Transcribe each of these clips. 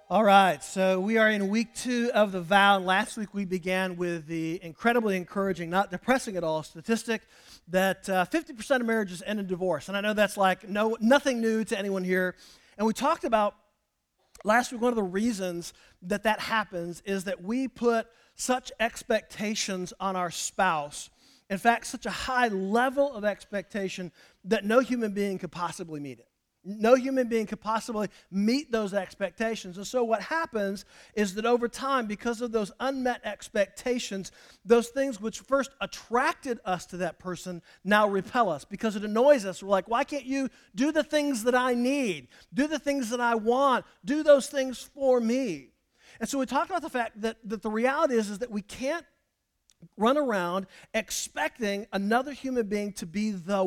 All right, so we are in week 2 of the vow. Last week we began with the incredibly encouraging, not depressing at all, statistic that 50% of marriages end in divorce. And I know that's like nothing new to anyone here. And we talked about last week one of the reasons that happens is that we put such expectations on our spouse. In fact, such a high level of expectation that no human being could possibly meet it. No human being could possibly meet those expectations. And so what happens is that over time, because of those unmet expectations, those things which first attracted us to that person now repel us because it annoys us. We're like, why can't you do the things that I need? Do the things that I want? Do those things for me? And so we talked about the fact that the reality is that we can't run around expecting another human being to be the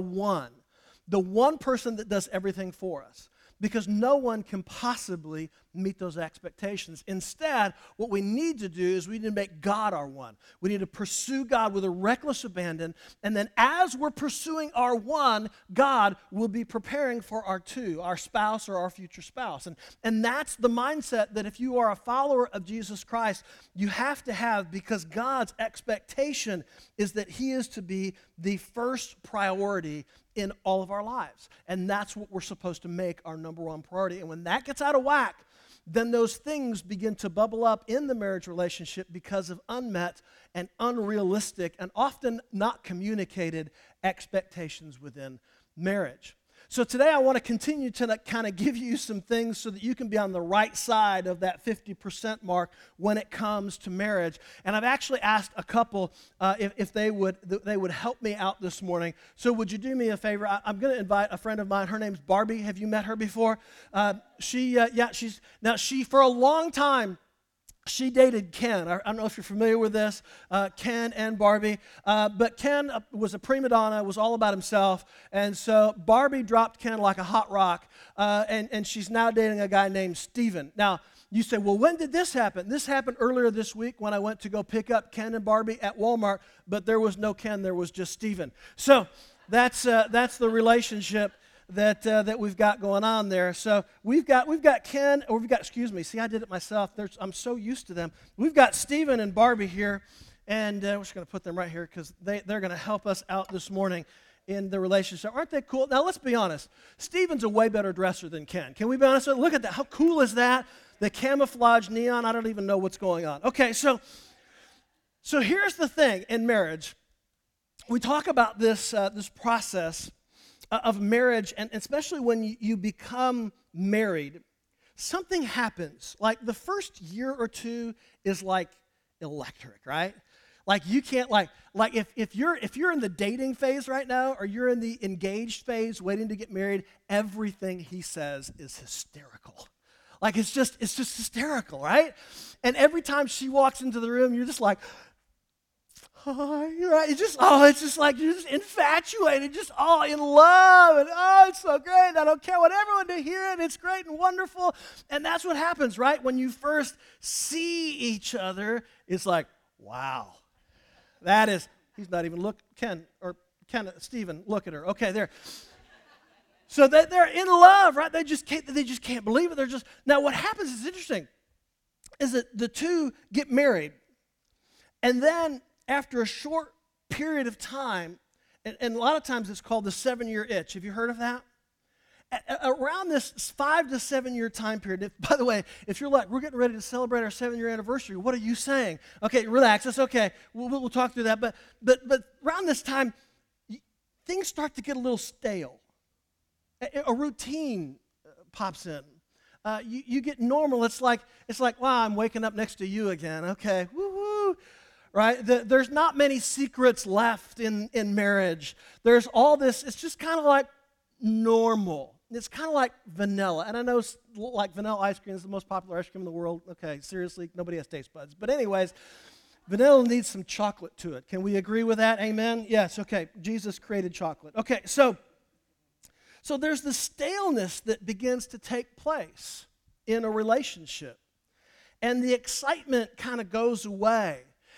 one person that does everything for us, because no one can possibly meet those expectations. Instead, what we need to do is we need to make God our one. We need to pursue God with a reckless abandon, and then as we're pursuing our one, God will be preparing for our two, our spouse or our future spouse. And that's the mindset that if you are a follower of Jesus Christ, you have to have, because God's expectation is that He is to be the first priority in all of our lives. And that's what we're supposed to make our number one priority. And when that gets out of whack, then those things begin to bubble up in the marriage relationship because of unmet and unrealistic and often not communicated expectations within marriage. So today I want to continue to kind of give you some things so that you can be on the right side of that 50% mark when it comes to marriage. And I've actually asked a couple if they would help me out this morning. So would you do me a favor? I'm going to invite a friend of mine. Her name's Barbie. Have you met her before? She for a long time, she dated Ken. I don't know if you're familiar with this, Ken and Barbie. But Ken was a prima donna, was all about himself. And so Barbie dropped Ken like a hot rock. And she's now dating a guy named Steven. Now, you say, well, when did this happen? This happened earlier this week when I went to go pick up Ken and Barbie at Walmart. But there was no Ken, there was just Steven. So that's the relationship that we've got going on there. So we've got Ken, or excuse me, see, I did it myself. I'm so used to them. We've got Steven and Barbie here, and we're just going to put them right here because they're going to help us out this morning in the relationship. Aren't they cool? Now, let's be honest. Steven's a way better dresser than Ken. Can we be honest? Look at that. How cool is that? The camouflage neon, I don't even know what's going on. Okay, so here's the thing in marriage. We talk about this process of marriage, and especially when you become married, something happens. Like the first year or two is like electric, right? Like you can't like if you're in the dating phase right now, or you're in the engaged phase waiting to get married, everything he says is hysterical. Like it's just hysterical, right? And every time she walks into the room, you're just like, right? It's just like you're just infatuated, just all in love, and it's so great. I don't care what everyone to hear it. It's great and wonderful. And that's what happens, right? When you first see each other, it's like, wow, he's not even Stephen, look at her. Okay, there. So they're in love, right? They just can't believe it. Now what happens is interesting, is that the two get married, and then after a short period of time, and a lot of times it's called the 7-year itch. Have you heard of that? Around this 5 to 7 year time period, by the way, if you're like, we're getting ready to celebrate our 7-year anniversary, what are you saying? Okay, relax, that's okay. We'll talk through that. But around this time, things start to get a little stale. A routine pops in. You get normal. It's like, wow, I'm waking up next to you again. Okay, woo-hoo. Right? There's not many secrets left in marriage. There's all this, it's just kind of like normal. It's kind of like vanilla. And I know like vanilla ice cream is the most popular ice cream in the world. Okay, seriously, nobody has taste buds. But anyways, vanilla needs some chocolate to it. Can we agree with that? Amen? Yes, okay. Jesus created chocolate. Okay, so there's the staleness that begins to take place in a relationship. And the excitement kind of goes away.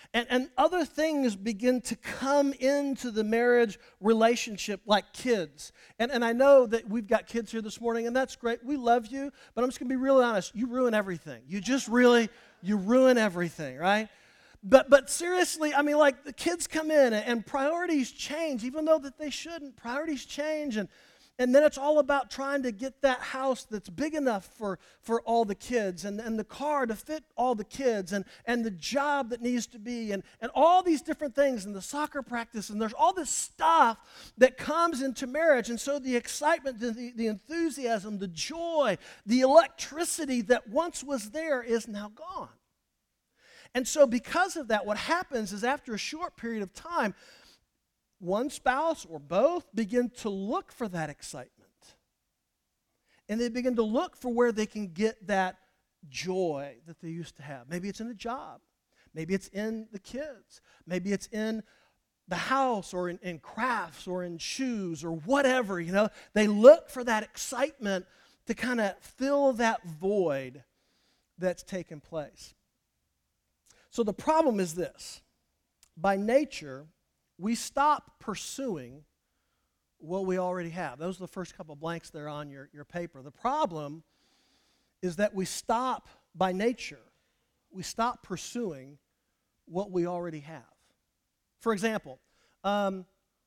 And other things begin to come into the marriage relationship like kids. And I know that we've got kids here this morning, and that's great. We love you, but I'm just going to be really honest. You ruin everything. You ruin everything, right? But seriously, I mean, like the kids come in and priorities change, even though that they shouldn't. Priorities change, and then it's all about trying to get that house that's big enough for all the kids, and the car to fit all the kids, and the job that needs to be, and all these different things, and the soccer practice, and there's all this stuff that comes into marriage. And so the excitement, the enthusiasm, the joy, the electricity that once was there is now gone. And so because of that, what happens is after a short period of time, one spouse or both begin to look for that excitement. And they begin to look for where they can get that joy that they used to have. Maybe it's in a job. Maybe it's in the kids. Maybe it's in the house or in crafts or in shoes or whatever. They look for that excitement to kind of fill that void that's taken place. So the problem is this. By nature, we stop pursuing what we already have. Those are the first couple blanks there on your paper. The problem is that by nature, we stop pursuing what we already have. For example, any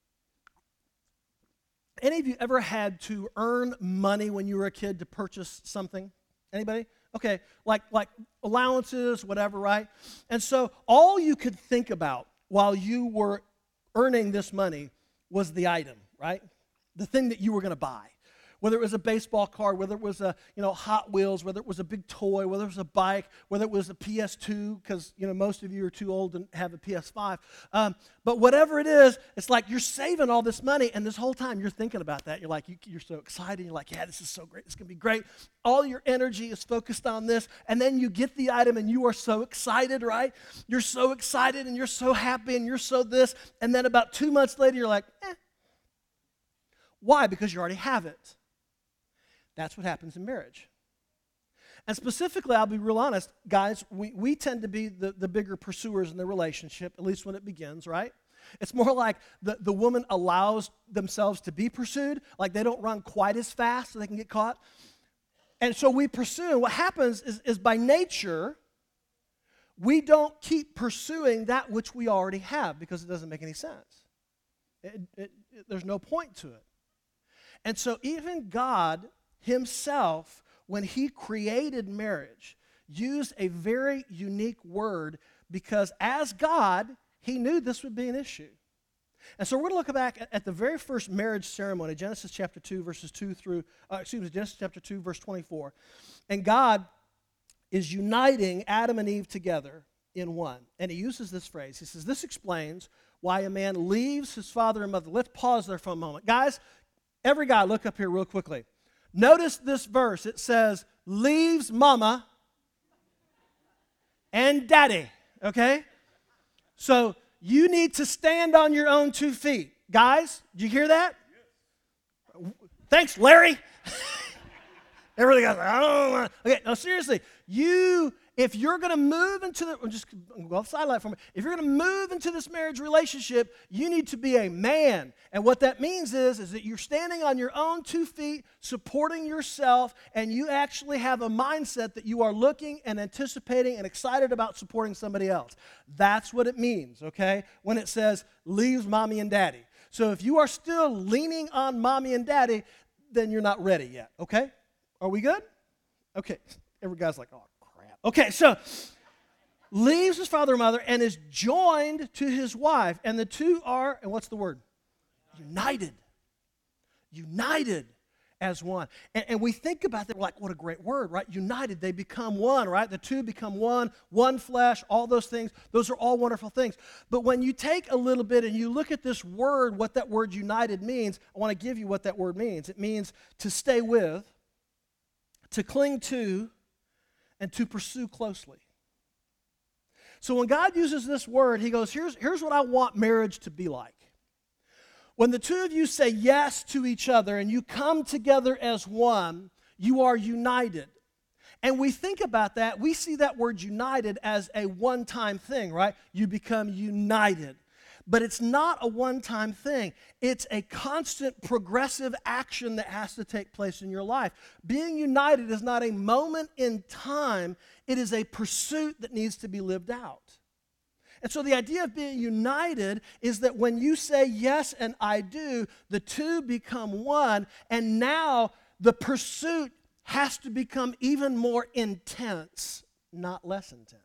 of you ever had to earn money when you were a kid to purchase something? Anybody? Okay, like allowances, whatever, right? And so all you could think about while you were earning this money was the item, right? The thing that you were going to buy. Whether it was a baseball card, whether it was a Hot Wheels, whether it was a big toy, whether it was a bike, whether it was a PS2, because most of you are too old to have a PS5. But whatever it is, it's like you're saving all this money, and this whole time you're thinking about that. You're like, you're so excited. You're like, yeah, this is so great. It's going to be great. All your energy is focused on this, and then you get the item, and you are so excited, right? You're so excited, and you're so happy, and you're so this, and then about 2 months later, you're like, Why? Because you already have it. That's what happens in marriage. And specifically, I'll be real honest, guys, we tend to be the bigger pursuers in the relationship, at least when it begins, right? It's more like the woman allows themselves to be pursued, like they don't run quite as fast so they can get caught. And so we pursue, and what happens is by nature, we don't keep pursuing that which we already have because it doesn't make any sense. There's no point to it. And so even God Himself, when He created marriage, used a very unique word because as God, He knew this would be an issue. And so we're going to look back at the very first marriage ceremony, Genesis chapter 2, Genesis chapter 2, verse 24. And God is uniting Adam and Eve together in one. And He uses this phrase. He says, this explains why a man leaves his father and mother. Let's pause there for a moment. Guys, every guy, look up here real quickly. Notice this verse. It says, leaves mama and daddy, okay? So you need to stand on your own 2 feet. Guys, did you hear that? Yes. Thanks, Larry. Everybody goes, I don't want to. Okay, no, seriously. If you're going to move into go off the sidelight for me. If you're going to move into this marriage relationship, you need to be a man. And what that means is that you're standing on your own 2 feet, supporting yourself, and you actually have a mindset that you are looking and anticipating and excited about supporting somebody else. That's what it means, okay, when it says leaves mommy and daddy. So if you are still leaning on mommy and daddy, then you're not ready yet, okay? Are we good? Okay. Every guy's like, oh, crap. Okay, so leaves his father and mother and is joined to his wife. And the two are, and what's the word? United. United as one. And we think about that, we're like, what a great word, right? United, they become one, right? The two become one flesh, all those things. Those are all wonderful things. But when you take a little bit and you look at this word, what that word united means, I want to give you what that word means. It means to stay with, to cling to, and to pursue closely. So when God uses this word, He goes, here's what I want marriage to be like. When the two of you say yes to each other and you come together as one, you are united. And we think about that, we see that word united as a one-time thing, right? You become united. But it's not a one-time thing. It's a constant progressive action that has to take place in your life. Being united is not a moment in time. It is a pursuit that needs to be lived out. And so the idea of being united is that when you say yes and I do, the two become one, and now the pursuit has to become even more intense, not less intense.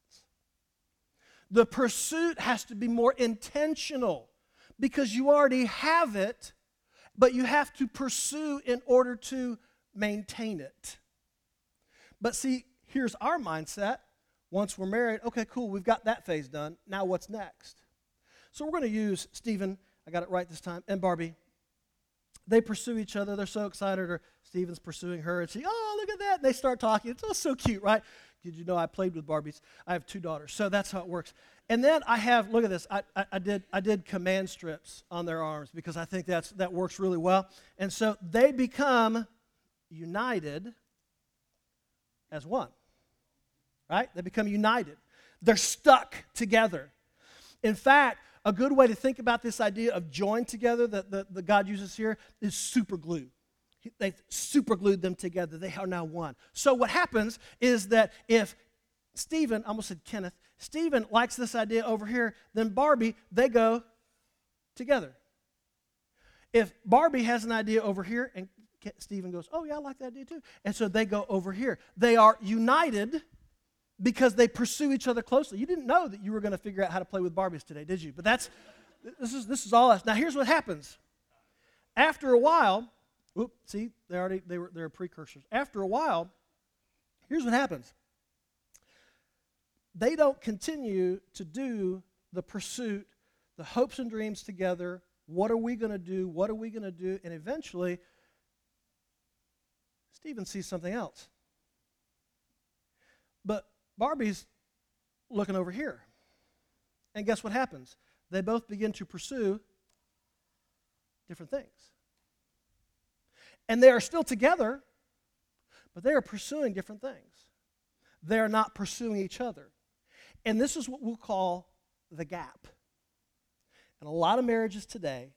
The pursuit has to be more intentional because you already have it, but you have to pursue in order to maintain it. But see, here's our mindset. Once we're married, okay, cool, we've got that phase done. Now what's next? So we're going to use Stephen, I got it right this time, and Barbie. They pursue each other. They're so excited. Or Stephen's pursuing her, and she, oh, look at that. And they start talking. It's all so cute, right? Did you know I played with Barbies? I have 2 daughters, so that's how it works. And then I have, look at this. I did command strips on their arms because I think that works really well. And so they become united as one, right? They become united. They're stuck together. In fact, a good way to think about this idea of joined together that God uses here is super glue. They've super glued them together. They are now one. So what happens is that if Stephen, I almost said Kenneth, Stephen likes this idea over here, then Barbie, they go together. If Barbie has an idea over here and Stephen goes, oh yeah, I like that idea too. And so they go over here. They are united because they pursue each other closely. You didn't know that you were going to figure out how to play with Barbies today, did you? But this is all us. Now here's what happens. After a while, see, they're precursors. After a while, here's what happens. They don't continue to do the pursuit, the hopes and dreams together. What are we going to do? What are we going to do? And eventually, Stephen sees something else. But Barbie's looking over here. And guess what happens? They both begin to pursue different things. And they are still together, but they are pursuing different things. They are not pursuing each other. And this is what we'll call the gap. And a lot of marriages today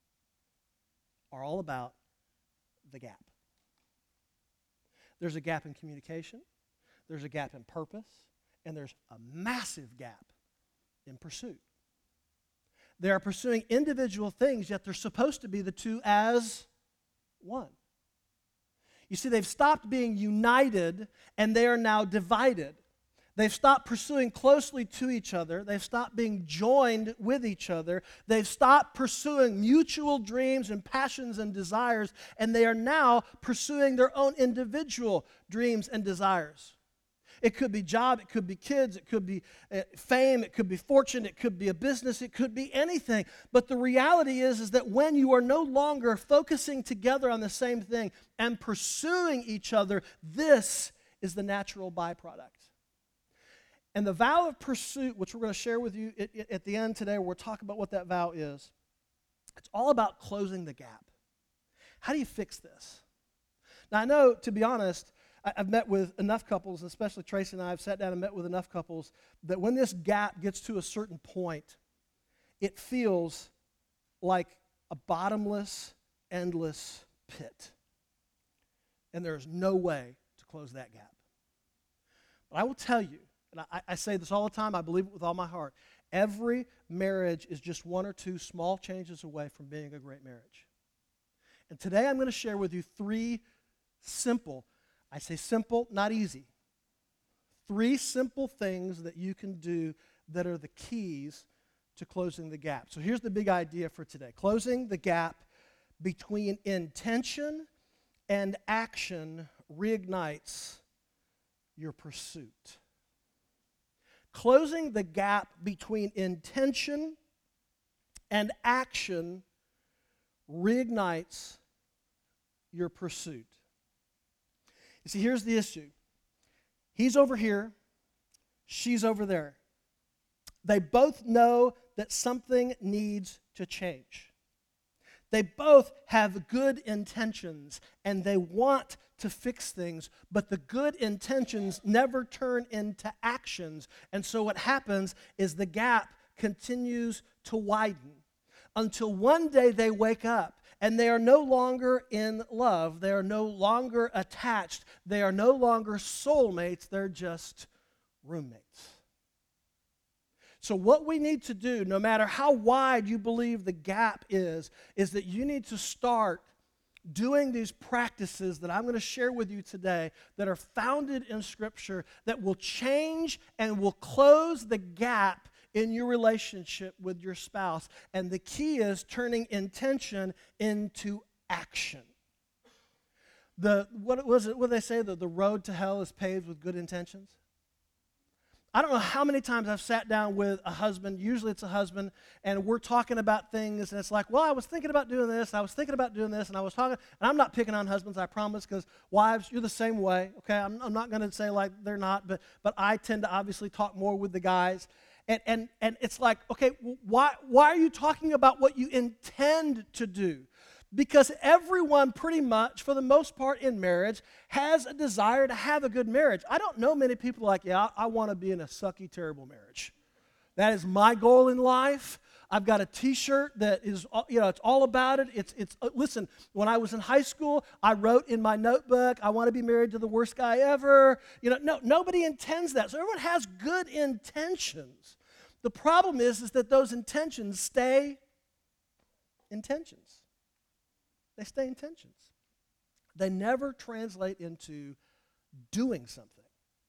are all about the gap. There's a gap in communication, there's a gap in purpose, and there's a massive gap in pursuit. They are pursuing individual things, yet they're supposed to be the two as one. You see, they've stopped being united, and they are now divided. They've stopped pursuing closely to each other. They've stopped being joined with each other. They've stopped pursuing mutual dreams and passions and desires, and they are now pursuing their own individual dreams and desires. It could be job, it could be kids, it could be fame, it could be fortune, it could be a business, it could be anything. But the reality is that when you are no longer focusing together on the same thing and pursuing each other, this is the natural byproduct. And the vow of pursuit, which we're going to share with you at the end today, we'll talk about what that vow is. It's all about closing the gap. How do you fix this? Now, I know, to be honest, I've met with enough couples, especially Tracy and I have sat down and met with enough couples, that when this gap gets to a certain point, it feels like a bottomless, endless pit. And there's no way to close that gap. But I will tell you, and I say this all the time, I believe it with all my heart, every marriage is just one or two small changes away from being a great marriage. And today I'm going to share with you 3 simple, I say simple, not easy, 3 simple things that you can do that are the keys to closing the gap. So here's the big idea for today. Closing the gap between intention and action reignites your pursuit. Closing the gap between intention and action reignites your pursuit. You see, here's the issue. He's over here, she's over there. They both know that something needs to change. They both have good intentions, and they want to fix things, but the good intentions never turn into actions. And so what happens is the gap continues to widen until one day they wake up and they are no longer in love. They are no longer attached. They are no longer soulmates. They're just roommates. So what we need to do, no matter how wide you believe the gap is that you need to start doing these practices that I'm going to share with you today that are founded in Scripture that will change and will close the gap in your relationship with your spouse. And the key is turning intention into action. What do they say? The road to hell is paved with good intentions. I don't know how many times I've sat down with a husband, usually it's a husband, and we're talking about things, and it's like, well, I was thinking about doing this, I was thinking about doing this, and I was talking, and I'm not picking on husbands, I promise, because wives, you're the same way, okay? I'm not going to say like they're not, but I tend to obviously talk more with the guys, and it's like, okay, why are you talking about what you intend to do? Because everyone pretty much, for the most part in marriage, has a desire to have a good marriage. I don't know many people like, yeah, I want to be in a sucky, terrible marriage. That is my goal in life. I've got a T-shirt that is, it's all about it. Listen, when I was in high school, I wrote in my notebook, I want to be married to the worst guy ever. No, nobody intends that. So everyone has good intentions. The problem is that those intentions stay intentions. They stay intentions. They never translate into doing something.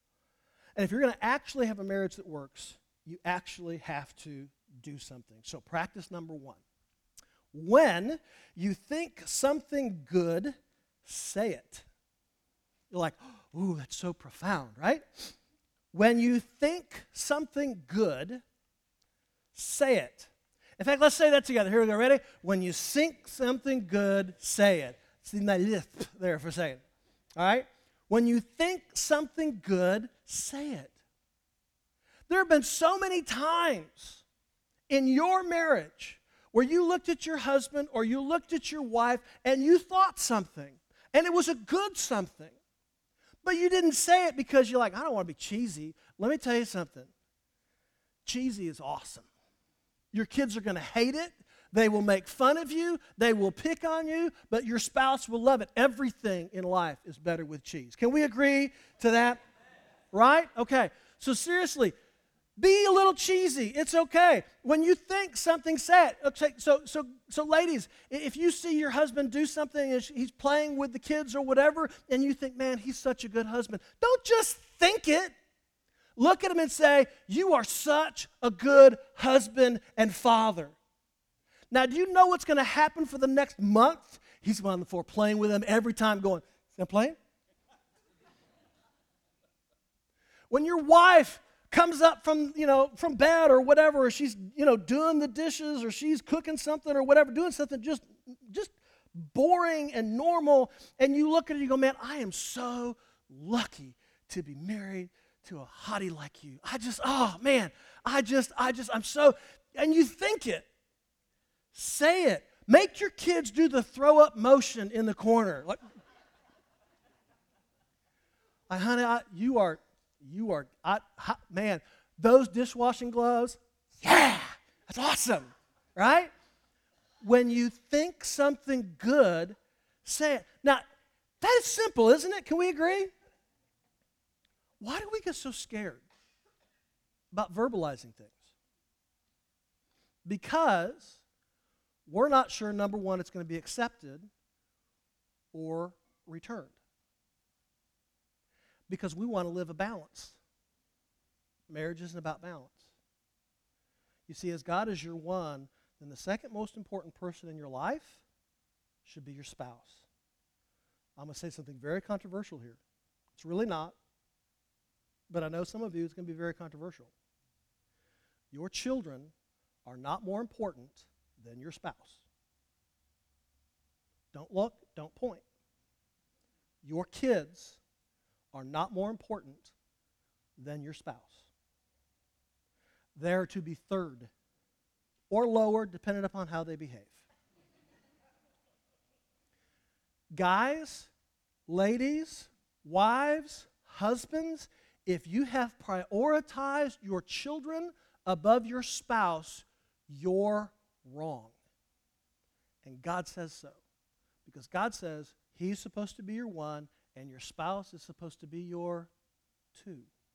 And if you're going to actually have a marriage that works, you actually have to do something. So practice number 1. When you think something good, say it. You're like, ooh, that's so profound, right? When you think something good, say it. In fact, let's say that together. Here we go. Ready? When you think something good, say it. See my lisp there for a second. All right? When you think something good, say it. There have been so many times in your marriage where you looked at your husband or you looked at your wife and you thought something, and it was a good something. But you didn't say it because you're like, I don't want to be cheesy. Let me tell you something. Cheesy is awesome. Your kids are going to hate it. They will make fun of you. They will pick on you, but your spouse will love it. Everything in life is better with cheese. Can we agree to that? Right? Okay. So seriously, be a little cheesy. It's okay. When you think something, say it. Okay. So ladies, if you see your husband do something and he's playing with the kids or whatever, and you think, man, he's such a good husband, don't just think it. Look at him and say, you are such a good husband and father. Now, do you know what's going to happen for the next month? He's on the floor playing with him every time going, is that playing? When your wife comes up from bed or whatever, or she's, doing the dishes or she's cooking something or whatever, doing something just boring and normal, and you look at her and you go, man, I am so lucky to be married to a hottie like you. I'm so, and you think it. Say it. Make your kids do the throw up motion in the corner. Like, honey, man, those dishwashing gloves, yeah, that's awesome, right? When you think something good, say it. Now, that is simple, isn't it? Can we agree? Why do we get so scared about verbalizing things? Because we're not sure, number one, it's going to be accepted or returned. Because we want to live a balance. Marriage isn't about balance. You see, as God is your one, then the second most important person in your life should be your spouse. I'm going to say something very controversial here. It's really not. But I know some of you it's going to be very controversial. Your children are not more important than your spouse. Don't look, don't point. Your kids are not more important than your spouse. They're to be third or lower, depending upon how they behave. Guys, ladies, wives, husbands, if you have prioritized your children above your spouse, you're wrong. And God says so. Because God says He's supposed to be your one and your spouse is supposed to be your two.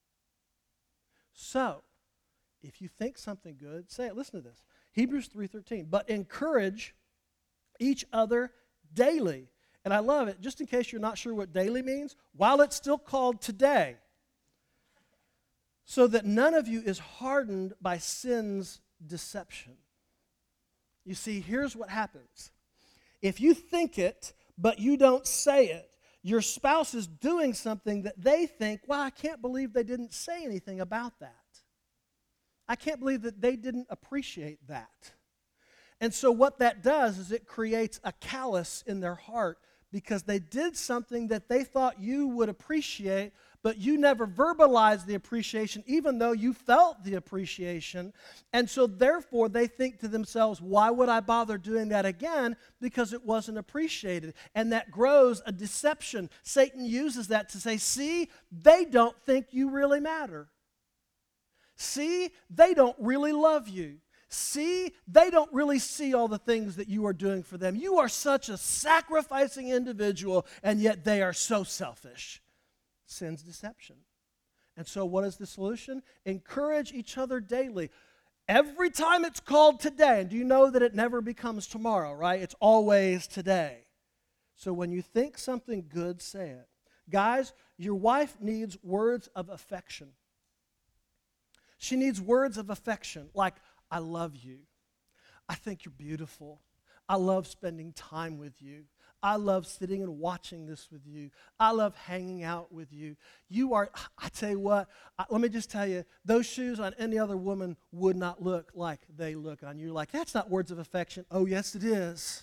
So, if you think something good, say it. Listen to this. Hebrews 3:13. But encourage each other daily. And I love it, just in case you're not sure what daily means, while it's still called today, so that none of you is hardened by sin's deception. You see, here's what happens. If you think it, but you don't say it, your spouse is doing something that they think, well, I can't believe they didn't say anything about that. I can't believe that they didn't appreciate that. And so what that does is it creates a callous in their heart because they did something that they thought you would appreciate, but you never verbalized the appreciation even though you felt the appreciation. And so therefore they think to themselves, why would I bother doing that again? Because it wasn't appreciated. And that grows a deception. Satan uses that to say, see, they don't think you really matter. See, they don't really love you. See, they don't really see all the things that you are doing for them. You are such a sacrificing individual, and yet they are so selfish. Sin's deception. And so what is the solution? Encourage each other daily. Every time it's called today, and do you know that it never becomes tomorrow, right? It's always today. So when you think something good, say it. Guys, your wife needs words of affection. She needs words of affection like, I love you. I think you're beautiful. I love spending time with you. I love sitting and watching this with you. I love hanging out with you. You are, I tell you what, let me just tell you, those shoes on any other woman would not look like they look on you. Like, that's not words of affection. Oh, yes, it is.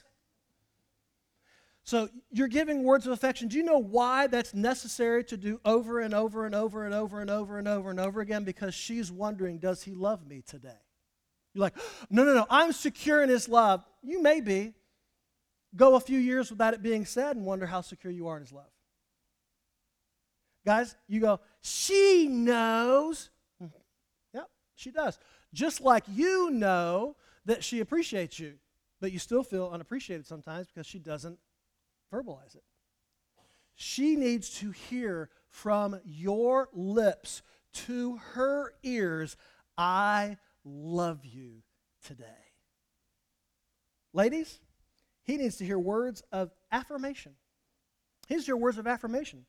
So you're giving words of affection. Do you know why that's necessary to do over and over and over and over and over and over and over again? Because she's wondering, does he love me today? You're like, no, I'm secure in his love. You may be. Go a few years without it being said and wonder how secure you are in his love. Guys, you go, she knows. Yep, she does. Just like you know that she appreciates you, but you still feel unappreciated sometimes because she doesn't verbalize it. She needs to hear from your lips to her ears, I love you today. Ladies, he needs to hear words of affirmation. He needs to hear words of affirmation.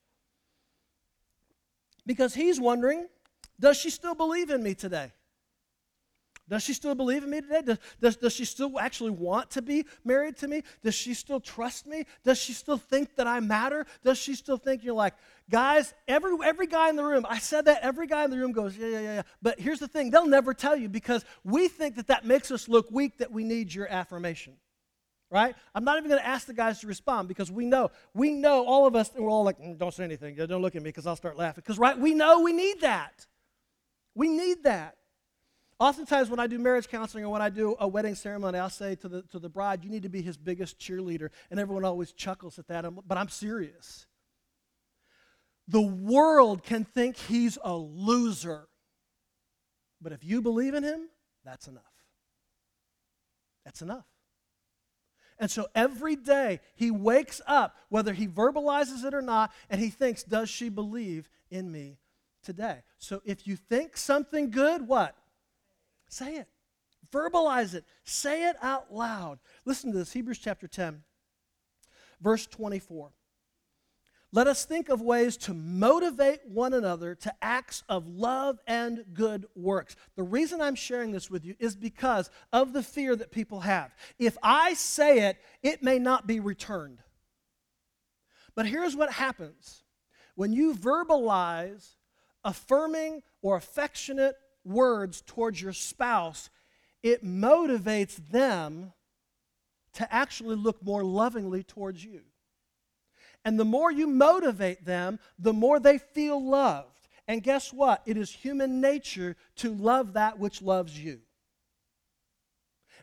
Because he's wondering, does she still believe in me today? Does she still believe in me today? Does she still actually want to be married to me? Does she still trust me? Does she still think that I matter? Does she still think, you're like, guys, every guy in the room, I said that, every guy in the room goes, yeah. But here's the thing, they'll never tell you because we think that makes us look weak, that we need your affirmation. Right? I'm not even going to ask the guys to respond because we know all of us, we're all like, don't say anything, don't look at me because I'll start laughing. Because, right, we know we need that. We need that. Oftentimes when I do marriage counseling or when I do a wedding ceremony, I'll say to the bride, you need to be his biggest cheerleader. And everyone always chuckles at that, but I'm serious. The world can think he's a loser. But if you believe in him, that's enough. That's enough. And so every day he wakes up, whether he verbalizes it or not, and he thinks, does she believe in me today? So if you think something good, what? Say it. Verbalize it. Say it out loud. Listen to this, Hebrews chapter 10, verse 24. Let us think of ways to motivate one another to acts of love and good works. The reason I'm sharing this with you is because of the fear that people have. If I say it, it may not be returned. But here's what happens. When you verbalize affirming or affectionate words towards your spouse, it motivates them to actually look more lovingly towards you. And the more you motivate them, the more they feel loved. And guess what? It is human nature to love that which loves you.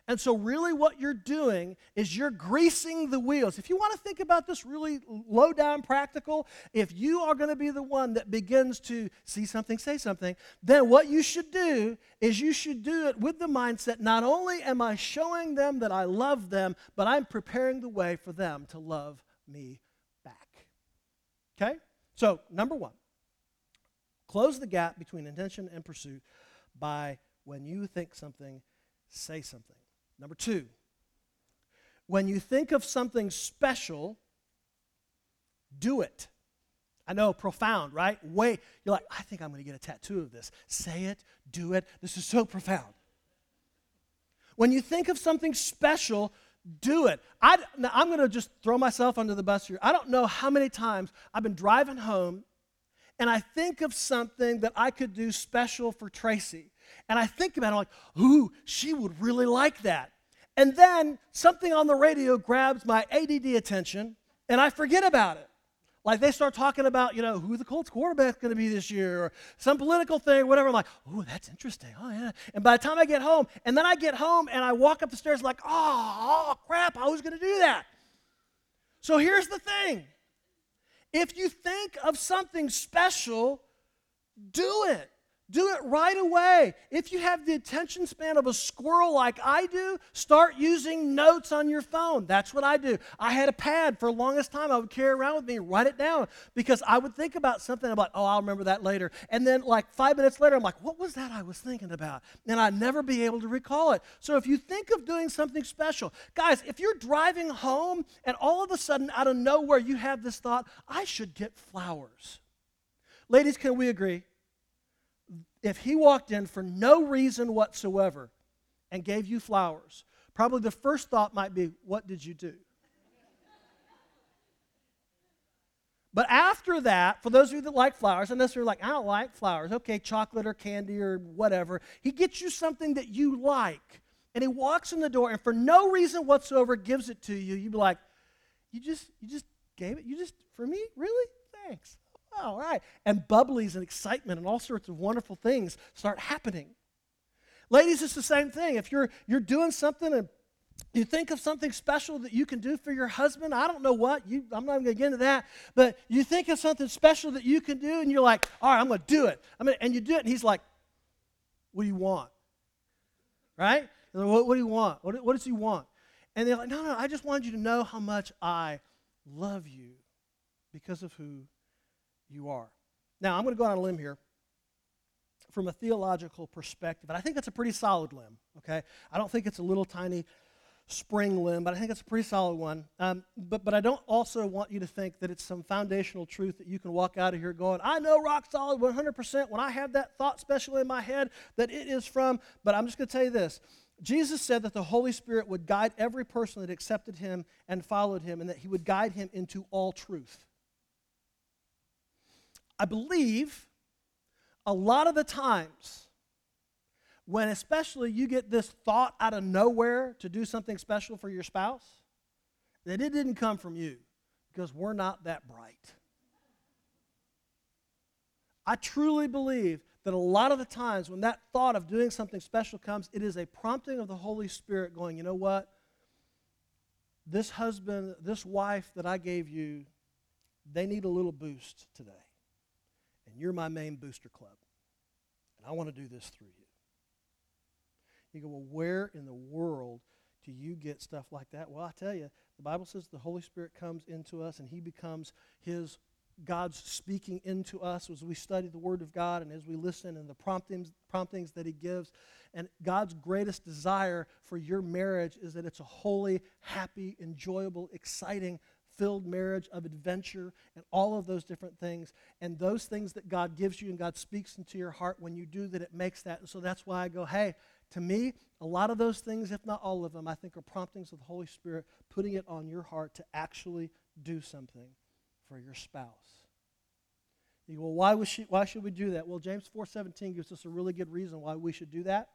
And so really what you're doing is you're greasing the wheels. If you want to think about this really low down practical, if you are going to be the one that begins to see something, say something, then what you should do is you should do it with the mindset, not only am I showing them that I love them, but I'm preparing the way for them to love me back. Okay? So, number one, close the gap between intention and pursuit by when you think something, say something. Number two, when you think of something special, do it. I know, profound, right? You're like, I think I'm going to get a tattoo of this. Say it, do it. This is so profound. When you think of something special, do it. Now I'm going to just throw myself under the bus here. I don't know how many times I've been driving home and I think of something that I could do special for Tracy. And I think about it, I'm like, ooh, she would really like that. And then something on the radio grabs my ADD attention, and I forget about it. Like they start talking about, who the Colts quarterback's going to be this year, or some political thing, whatever. I'm like, ooh, that's interesting. Oh, yeah. And by the time I get home, and I walk up the stairs like, oh crap, I was going to do that. So here's the thing. If you think of something special, do it. Do it right away. If you have the attention span of a squirrel like I do, start using notes on your phone. That's what I do. I had a pad for the longest time I would carry around with me and write it down because I would think about something. I'm like, oh, I'll remember that later. And then like 5 minutes later, I'm like, what was that I was thinking about? And I'd never be able to recall it. So if you think of doing something special, guys, if you're driving home and all of a sudden out of nowhere you have this thought, I should get flowers. Ladies, can we agree? If he walked in for no reason whatsoever and gave you flowers, probably the first thought might be, what did you do? But after that, for those of you that like flowers, unless you're like, I don't like flowers, okay, chocolate or candy or whatever, he gets you something that you like. And he walks in the door and for no reason whatsoever gives it to you. You'd be like, you just gave it? For me? Really? Thanks. All right. And bubblies and excitement and all sorts of wonderful things start happening. Ladies, it's the same thing. If you're doing something and you think of something special that you can do for your husband, I don't know what, I'm not even going to get into that, but you think of something special that you can do and you're like, all right, I'm going to do it. And you do it and he's like, what do you want? Right? What do you want? What does he want? And they're like, no, I just wanted you to know how much I love you because of who you are. Now, I'm going to go on a limb here from a theological perspective, and I think that's a pretty solid limb, okay? I don't think it's a little tiny spring limb, but I think it's a pretty solid one. But I don't also want you to think that it's some foundational truth that you can walk out of here going, I know rock solid 100% when I have that thought special in my head that it is from, but I'm just going to tell you this. Jesus said that the Holy Spirit would guide every person that accepted him and followed him, and that he would guide him into all truth. I believe a lot of the times when especially you get this thought out of nowhere to do something special for your spouse, that it didn't come from you because we're not that bright. I truly believe that a lot of the times when that thought of doing something special comes, it is a prompting of the Holy Spirit going, you know what? This husband, this wife that I gave you, they need a little boost today. And you're my main booster club. And I want to do this through you. You go, well, where in the world do you get stuff like that? Well, I tell you, the Bible says the Holy Spirit comes into us and he becomes God's speaking into us as we study the Word of God and as we listen and the promptings that he gives. And God's greatest desire for your marriage is that it's a holy, happy, enjoyable, exciting, filled marriage of adventure and all of those different things. And those things that God gives you and God speaks into your heart, when you do that, it makes that. And so that's why I go, hey, to me, a lot of those things, if not all of them, I think are promptings of the Holy Spirit putting it on your heart to actually do something for your spouse. You go, well, why should we do that? Well, James 4:17 gives us a really good reason why we should do that.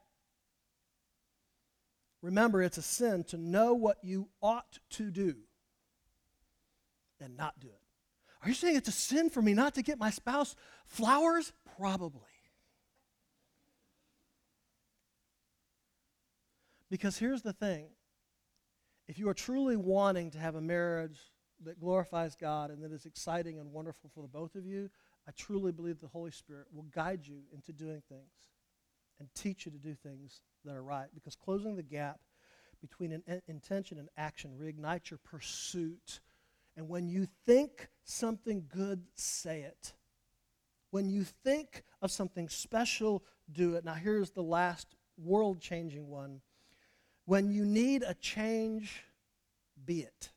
Remember, it's a sin to know what you ought to do and not do it. Are you saying it's a sin for me not to get my spouse flowers? Probably. Because here's the thing. If you are truly wanting to have a marriage that glorifies God and that is exciting and wonderful for the both of you, I truly believe the Holy Spirit will guide you into doing things and teach you to do things that are right. Because closing the gap between intention and action reignites your pursuit. And when you think something good, say it. When you think of something special, do it. Now here's the last world-changing one. When you need a change, be it.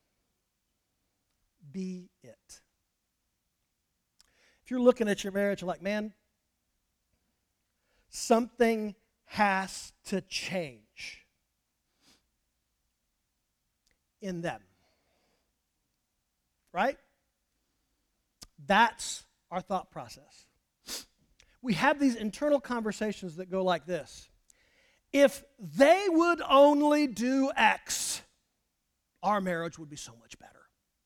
Be it. If you're looking at your marriage, you're like, man, something has to change in them. Right? That's our thought process. We have these internal conversations that go like this. If they would only do X, our marriage would be so much better.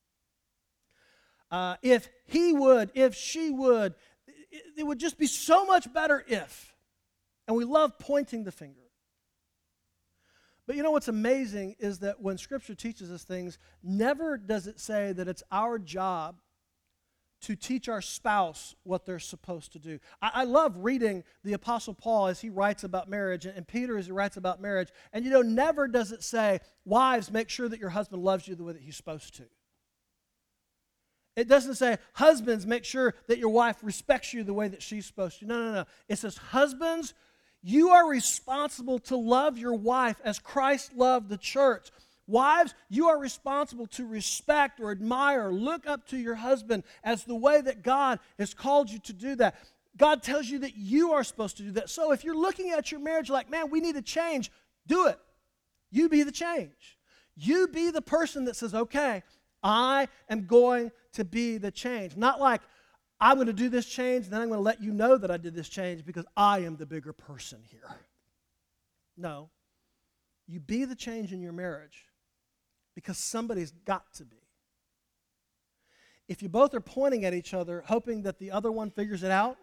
If he would, if she would, it would just be so much better if. And we love pointing the finger. But you know what's amazing is that when Scripture teaches us things, never does it say that it's our job to teach our spouse what they're supposed to do. I love reading the Apostle Paul as he writes about marriage, and Peter as he writes about marriage. And you know, never does it say, wives, make sure that your husband loves you the way that he's supposed to. It doesn't say, husbands, make sure that your wife respects you the way that she's supposed to. No. It says, husbands, you are responsible to love your wife as Christ loved the church. Wives, you are responsible to respect or admire or look up to your husband as the way that God has called you to do that. God tells you that you are supposed to do that. So if you're looking at your marriage like, man, we need to change, do it. You be the change. You be the person that says, okay, I am going to be the change. Not like, I'm going to do this change, and then I'm going to let you know that I did this change because I am the bigger person here. No. You be the change in your marriage because somebody's got to be. If you both are pointing at each other, hoping that the other one figures it out,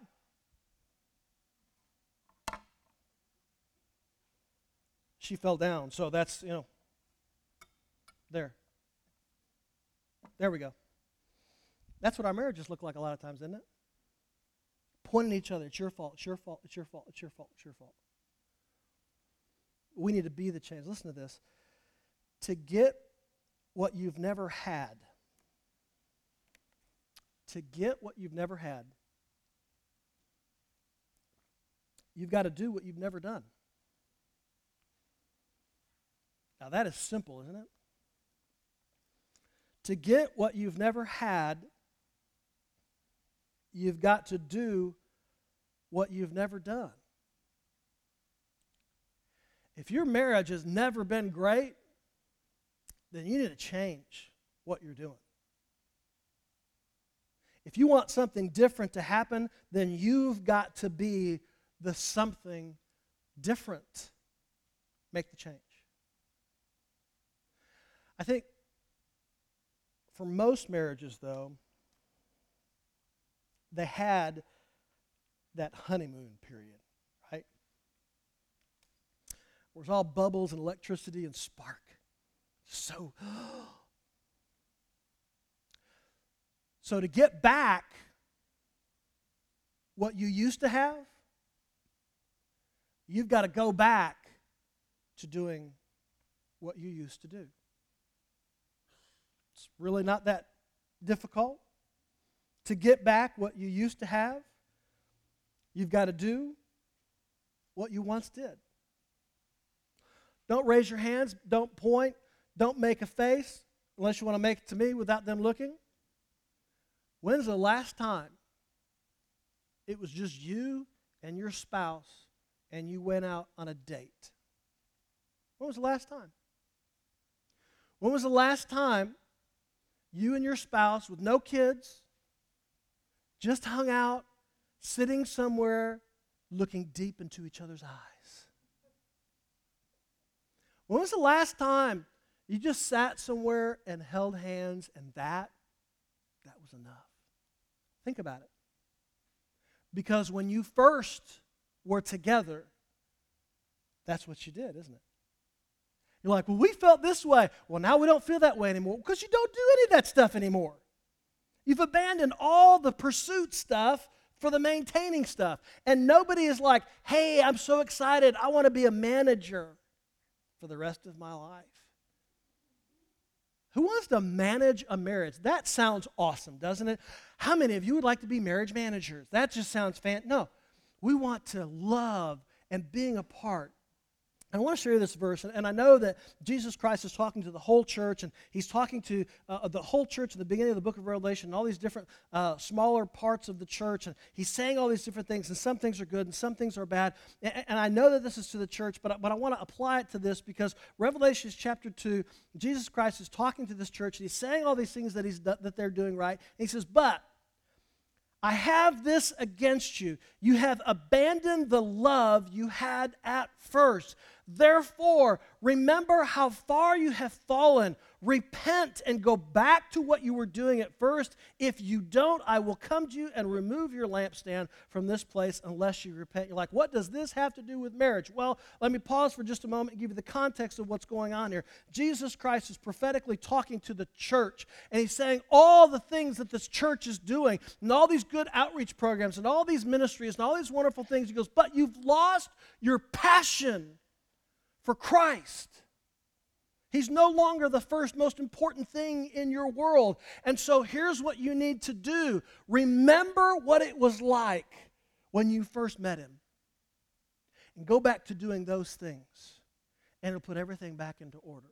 she fell down. So that's, there. There we go. That's what our marriages look like a lot of times, isn't it? Pointing at each other, it's your fault, it's your fault, it's your fault, it's your fault, it's your fault. We need to be the change. Listen to this. To get what you've never had, you've got to do what you've never done. Now that is simple, isn't it? To get what you've never had, you've got to do what you've never done. If your marriage has never been great, then you need to change what you're doing. If you want something different to happen, then you've got to be the something different. Make the change. I think for most marriages, though, they had that honeymoon period, right? Where it's all bubbles and electricity and spark. So to get back what you used to have, you've got to go back to doing what you used to do. It's really not that difficult. To get back what you used to have, you've got to do what you once did. Don't raise your hands. Don't point. Don't make a face unless you want to make it to me without them looking. When's the last time it was just you and your spouse and you went out on a date? When was the last time? When was the last time you and your spouse with no kids just hung out, sitting somewhere, looking deep into each other's eyes? When was the last time you just sat somewhere and held hands and that was enough? Think about it. Because when you first were together, that's what you did, isn't it? You're like, well, we felt this way. Well, now we don't feel that way anymore because you don't do any of that stuff anymore. You've abandoned all the pursuit stuff for the maintaining stuff. And nobody is like, hey, I'm so excited. I want to be a manager for the rest of my life. Who wants to manage a marriage? That sounds awesome, doesn't it? How many of you would like to be marriage managers? That just sounds No, we want to love and being a part. I want to share this verse, and I know that Jesus Christ is talking to the whole church, and he's talking to the whole church at the beginning of the book of Revelation, and all these different smaller parts of the church, and he's saying all these different things, and some things are good, and some things are bad, and I know that this is to the church, but I want to apply it to this, because Revelation chapter 2, Jesus Christ is talking to this church, and he's saying all these things that they're doing right, and he says, but I have this against you. You have abandoned the love you had at first. Therefore, remember how far you have fallen. Repent and go back to what you were doing at first. If you don't, I will come to you and remove your lampstand from this place unless you repent. You're like, what does this have to do with marriage? Well, let me pause for just a moment and give you the context of what's going on here. Jesus Christ is prophetically talking to the church, and he's saying all the things that this church is doing, and all these good outreach programs, and all these ministries, and all these wonderful things. He goes, but you've lost your passion for Christ. He's no longer the first most important thing in your world. And so here's what you need to do. Remember what it was like when you first met him. And go back to doing those things. And it'll put everything back into order.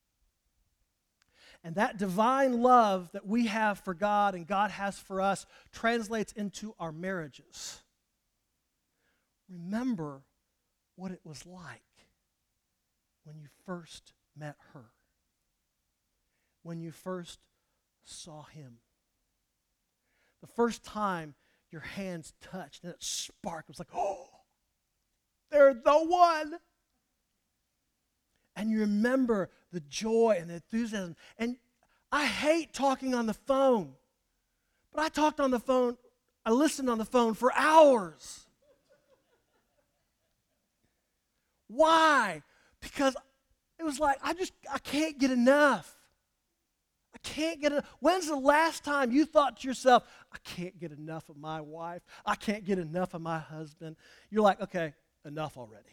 And that divine love that we have for God and God has for us translates into our marriages. Remember what it was like when you first met her, when you first saw him. The first time your hands touched and it sparked, it was like, oh, they're the one. And you remember the joy and the enthusiasm. And I hate talking on the phone, but I talked on the phone, I listened on the phone for hours. Why? Because it was like, I can't get enough. I can't get enough. When's the last time you thought to yourself, I can't get enough of my wife. I can't get enough of my husband. You're like, okay, enough already.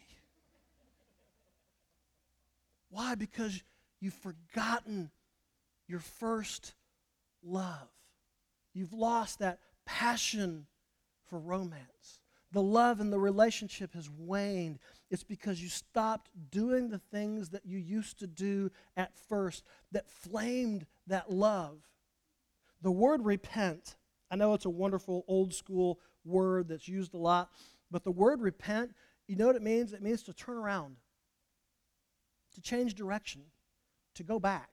Why? Because you've forgotten your first love. You've lost that passion for romance. The love in the relationship has waned. It's because you stopped doing the things that you used to do at first that flamed that love. The word repent, I know it's a wonderful old school word that's used a lot, but the word repent, you know what it means? It means to turn around, to change direction, to go back.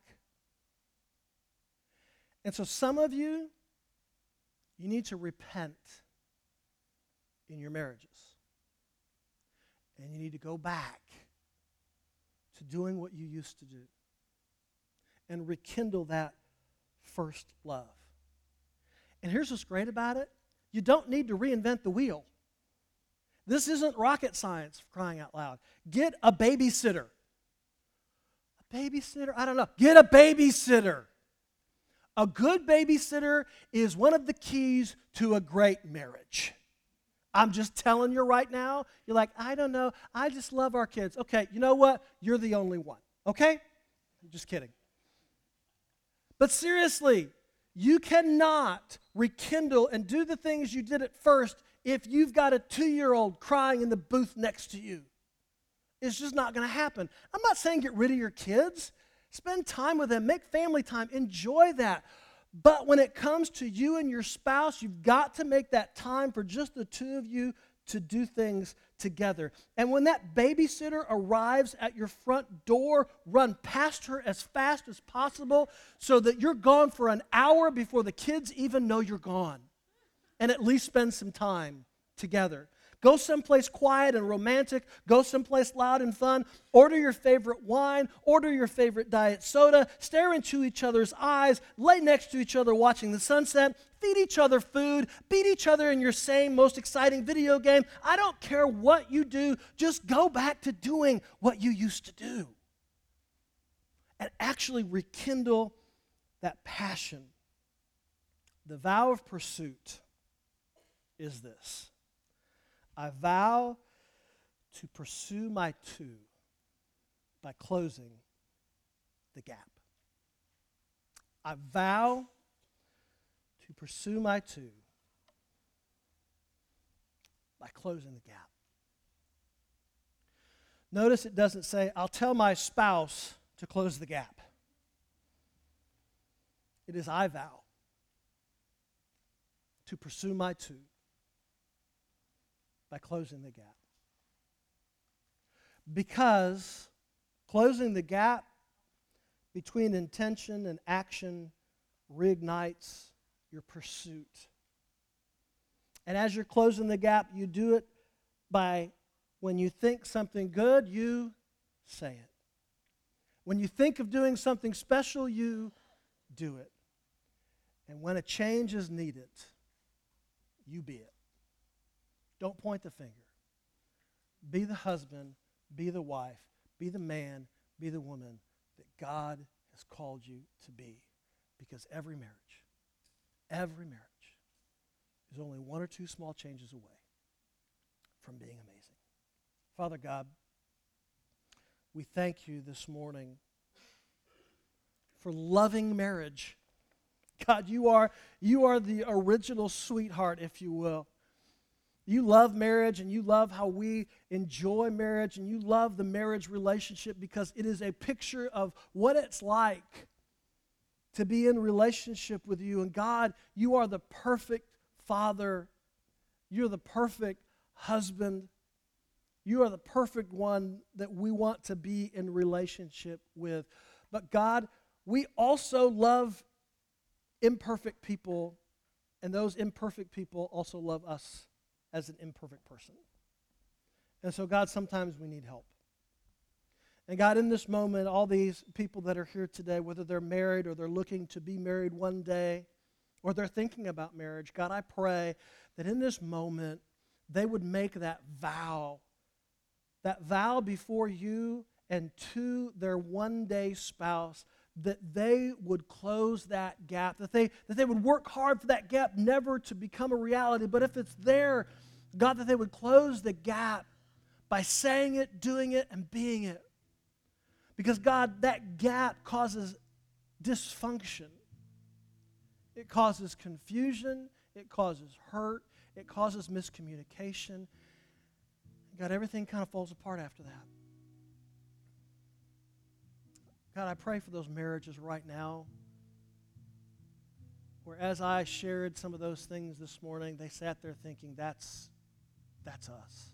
And so some of you need to repent in your marriages. And you need to go back to doing what you used to do and rekindle that first love. And here's what's great about it. You don't need to reinvent the wheel. This isn't rocket science, for crying out loud. Get a babysitter. A babysitter? I don't know. Get a babysitter. A good babysitter is one of the keys to a great marriage. I'm just telling you right now, you're like, I don't know, I just love our kids. Okay, you know what? You're the only one, okay? I'm just kidding. But seriously, you cannot rekindle and do the things you did at first if you've got a 2-year-old crying in the booth next to you. It's just not going to happen. I'm not saying get rid of your kids. Spend time with them. Make family time. Enjoy that. But when it comes to you and your spouse, you've got to make that time for just the two of you to do things together. And when that babysitter arrives at your front door, run past her as fast as possible so that you're gone for an hour before the kids even know you're gone. And at least spend some time together. Go someplace quiet and romantic. Go someplace loud and fun. Order your favorite wine. Order your favorite diet soda. Stare into each other's eyes. Lay next to each other watching the sunset. Feed each other food. Beat each other in your same most exciting video game. I don't care what you do. Just go back to doing what you used to do. and actually rekindle that passion. The vow of pursuit is this: I vow to pursue my two by closing the gap. I vow to pursue my two by closing the gap. Notice it doesn't say, I'll tell my spouse to close the gap. It is, I vow to pursue my two by closing the gap. Because closing the gap between intention and action reignites your pursuit. And as you're closing the gap, you do it by, when you think something good, you say it. When you think of doing something special, you do it. And when a change is needed, you be it. Don't point the finger. Be the husband, be the wife, be the man, be the woman that God has called you to be. Because every marriage is only one or two small changes away from being amazing. Father God, we thank you this morning for loving marriage. God, you are the original sweetheart, if you will. You love marriage, and you love how we enjoy marriage, and you love the marriage relationship because it is a picture of what it's like to be in relationship with you. And God, you are the perfect father. You're the perfect husband. You are the perfect one that we want to be in relationship with. But God, we also love imperfect people, and those imperfect people also love us as an imperfect person. And so, God, sometimes we need help. And God, in this moment, all these people that are here today, whether they're married or they're looking to be married one day, or they're thinking about marriage, God, I pray that in this moment, they would make that vow before you and to their one-day spouse, that they would close that gap, that they would work hard for that gap never to become a reality. But if it's there, God, that they would close the gap by saying it, doing it, and being it. Because, God, that gap causes dysfunction. It causes confusion. It causes hurt. It causes miscommunication. God, everything kind of falls apart after that. God, I pray for those marriages right now where, as I shared some of those things this morning, they sat there thinking, that's us.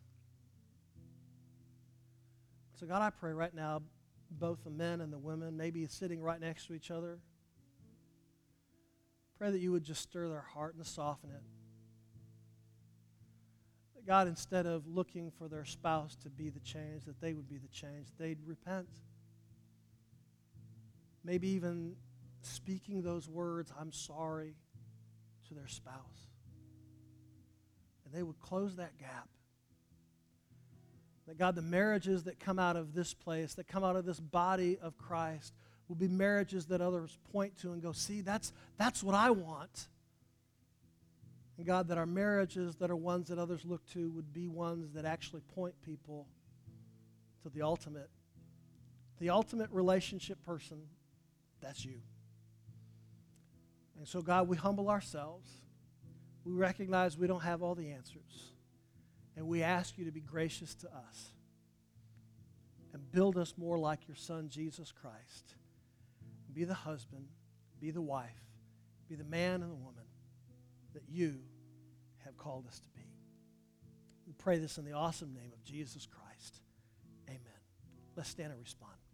So God, I pray right now, both the men and the women, maybe sitting right next to each other, pray that you would just stir their heart and soften it. That God, instead of looking for their spouse to be the change, that they would be the change, that they'd repent. Maybe even speaking those words, I'm sorry, to their spouse. And they would close that gap. That God, the marriages that come out of this place, that come out of this body of Christ, will be marriages that others point to and go, see, that's what I want. And God, that our marriages that are ones that others look to would be ones that actually point people to the ultimate relationship person. That's you. And so, God, we humble ourselves. We recognize we don't have all the answers. And we ask you to be gracious to us and build us more like your Son, Jesus Christ. Be the husband, be the wife, be the man and the woman that you have called us to be. We pray this in the awesome name of Jesus Christ. Amen. Let's stand and respond.